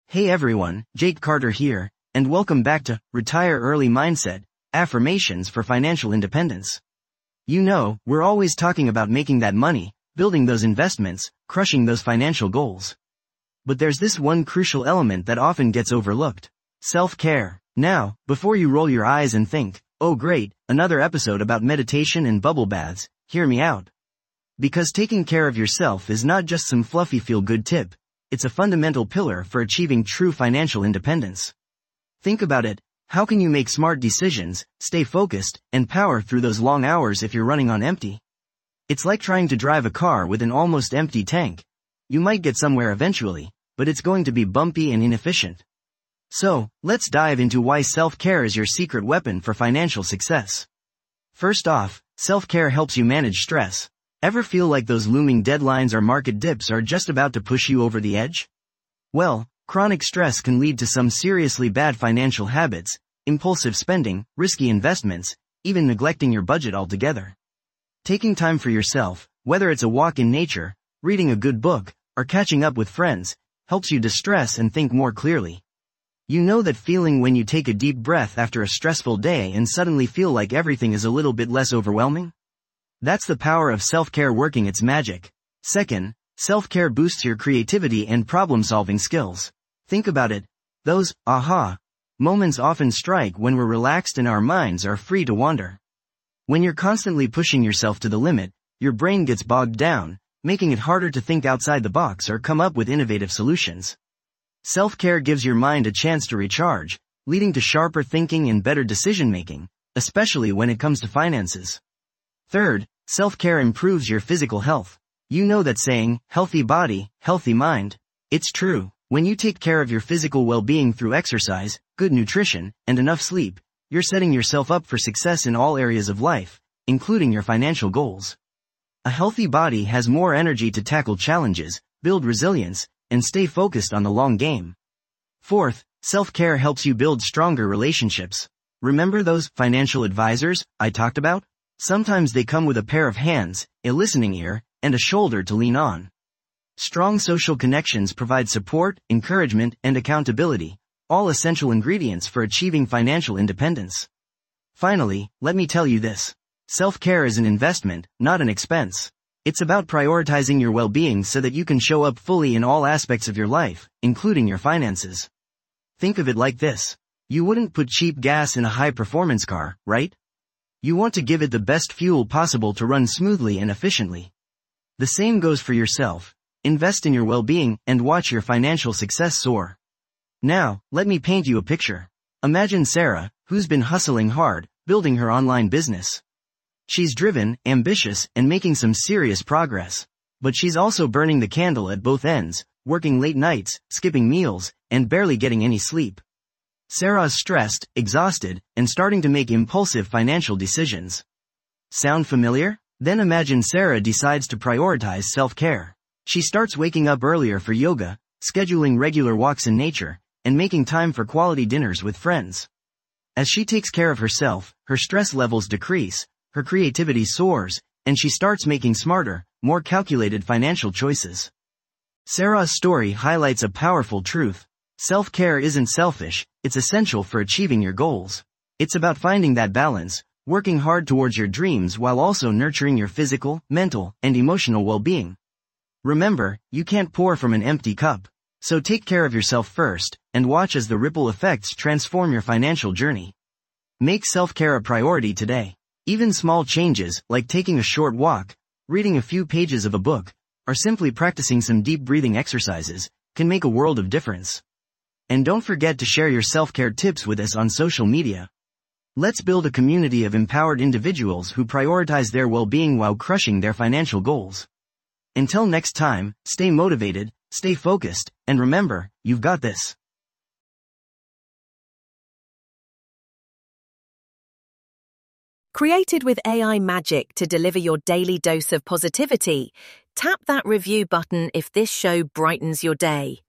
Hey everyone, Jake Carter here, and welcome back to Retire Early Mindset, Affirmations for Financial Independence. You know, we're always talking about making that money, building those investments, crushing those financial goals. But there's this one crucial element that often gets overlooked. Self-care. Now, before you roll your eyes and think, oh great, another episode about meditation and bubble baths, hear me out. Because taking care of yourself is not just some fluffy feel-good tip. It's a fundamental pillar for achieving true financial independence. Think about it. How can you make smart decisions, stay focused, and power through those long hours if you're running on empty? It's like trying to drive a car with an almost empty tank. You might get somewhere eventually, but it's going to be bumpy and inefficient. So, let's dive into why self-care is your secret weapon for financial success. First off, self-care helps you manage stress. Ever feel like those looming deadlines or market dips are just about to push you over the edge? Well, chronic stress can lead to some seriously bad financial habits, impulsive spending, risky investments, even neglecting your budget altogether. Taking time for yourself, whether it's a walk in nature, reading a good book, or catching up with friends, helps you distress and think more clearly. You know that feeling when you take a deep breath after a stressful day and suddenly feel like everything is a little bit less overwhelming? That's the power of self-care working its magic. Second, self-care boosts your creativity and problem-solving skills. Think about it. Those aha moments often strike when we're relaxed and our minds are free to wander. When you're constantly pushing yourself to the limit, your brain gets bogged down, making it harder to think outside the box or come up with innovative solutions. Self-care gives your mind a chance to recharge, leading to sharper thinking and better decision-making, especially when it comes to finances. Third, self-care improves your physical health. You know that saying, healthy body, healthy mind. It's true. When you take care of your physical well-being through exercise, good nutrition, and enough sleep, you're setting yourself up for success in all areas of life, including your financial goals. A healthy body has more energy to tackle challenges, build resilience, and stay focused on the long game. Fourth, self-care helps you build stronger relationships. Remember those financial advisors I talked about? Sometimes they come with a pair of hands, a listening ear, and a shoulder to lean on. Strong social connections provide support, encouragement, and accountability, all essential ingredients for achieving financial independence. Finally, let me tell you this. Self-care is an investment, not an expense. It's about prioritizing your well-being so that you can show up fully in all aspects of your life, including your finances. Think of it like this. You wouldn't put cheap gas in a high-performance car, right? You want to give it the best fuel possible to run smoothly and efficiently. The same goes for yourself. Invest in your well-being and watch your financial success soar. Now, let me paint you a picture. Imagine Sarah, who's been hustling hard, building her online business. She's driven, ambitious, and making some serious progress. But she's also burning the candle at both ends, working late nights, skipping meals, and barely getting any sleep. Sarah's stressed, exhausted, and starting to make impulsive financial decisions. Sound familiar? Then imagine Sarah decides to prioritize self-care. She starts waking up earlier for yoga, scheduling regular walks in nature, and making time for quality dinners with friends. As she takes care of herself, her stress levels decrease, her creativity soars, and she starts making smarter, more calculated financial choices. Sarah's story highlights a powerful truth. Self-care isn't selfish, it's essential for achieving your goals. It's about finding that balance, working hard towards your dreams while also nurturing your physical, mental, and emotional well-being. Remember, you can't pour from an empty cup. So take care of yourself first, and watch as the ripple effects transform your financial journey. Make self-care a priority today. Even small changes, like taking a short walk, reading a few pages of a book, or simply practicing some deep breathing exercises, can make a world of difference. And don't forget to share your self-care tips with us on social media. Let's build a community of empowered individuals who prioritize their well-being while crushing their financial goals. Until next time, stay motivated, stay focused, and remember, you've got this. Created with AI magic to deliver your daily dose of positivity, tap that review button if this show brightens your day.